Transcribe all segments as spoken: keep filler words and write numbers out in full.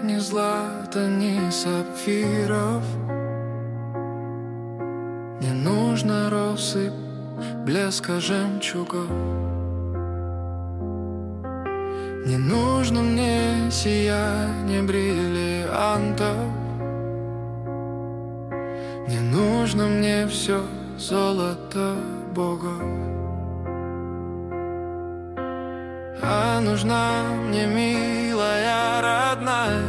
ни злата, ни сапфиров. Не нужно россыпь блеска жемчугов. Не нужно мне сияние бриллиантов. Не нужно мне все золото богов. А нужна мне милая родная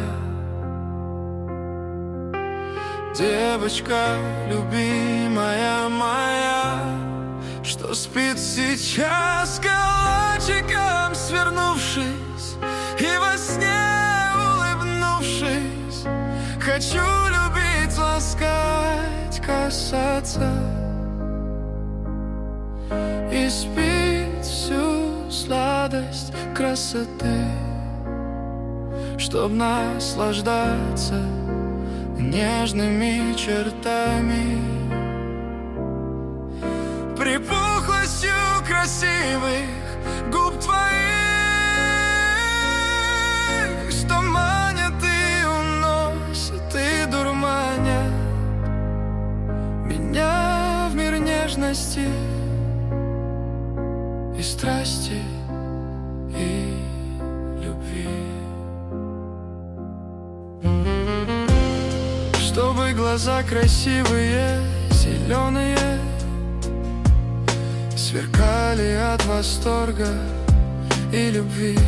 девочка, любимая моя, что спит сейчас калачиком свернувшись и во сне улыбнувшись. Хочу любить, ласкать, касаться и спить всю сладость красоты, чтоб наслаждаться нежными чертами, припухлостью красивых губ твоих, что манят и уносят и дурманят меня в мир нежности и страсти и любви. Чтобы глаза красивые, зеленые, сверкали от восторга и любви.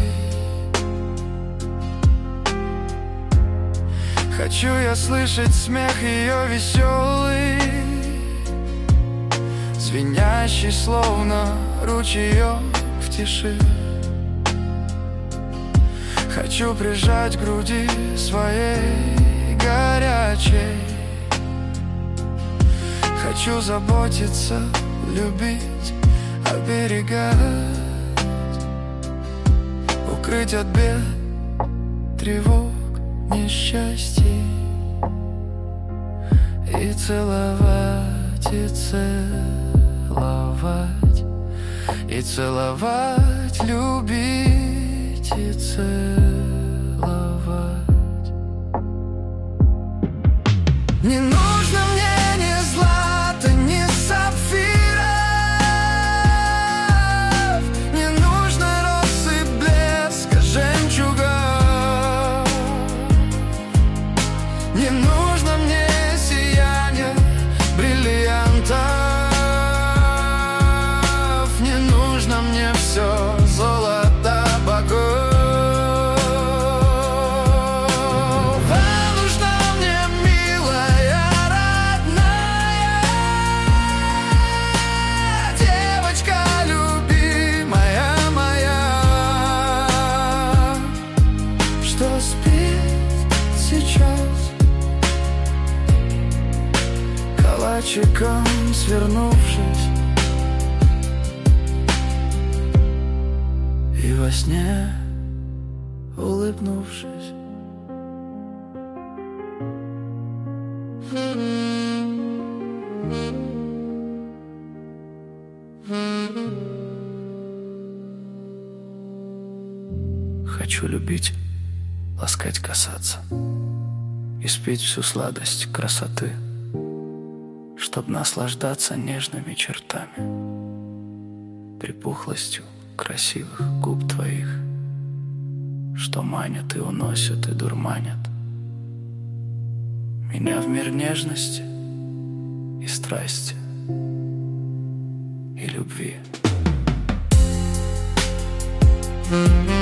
Хочу я слышать смех ее веселый, звенящий, словно ручеек в тиши. Хочу прижать к груди своей горячей. Хочу заботиться, любить, оберегать, укрыть от бед, тревог, несчастий, и целовать, и целовать, и целовать, любить и целовать. Не нужно мне ни злата, ни сапфиров, не нужно россыпь блеска жемчугов, не нужно мне сияние бриллиантов, не нужно мне все золото богов. Калачиком свернувшись и во сне улыбнувшись. Хочу любить, ласкать, касаться и спить всю сладость красоты, чтоб наслаждаться нежными чертами, припухлостью красивых губ твоих, что манят и уносят и дурманят меня в мир нежности и страсти и любви.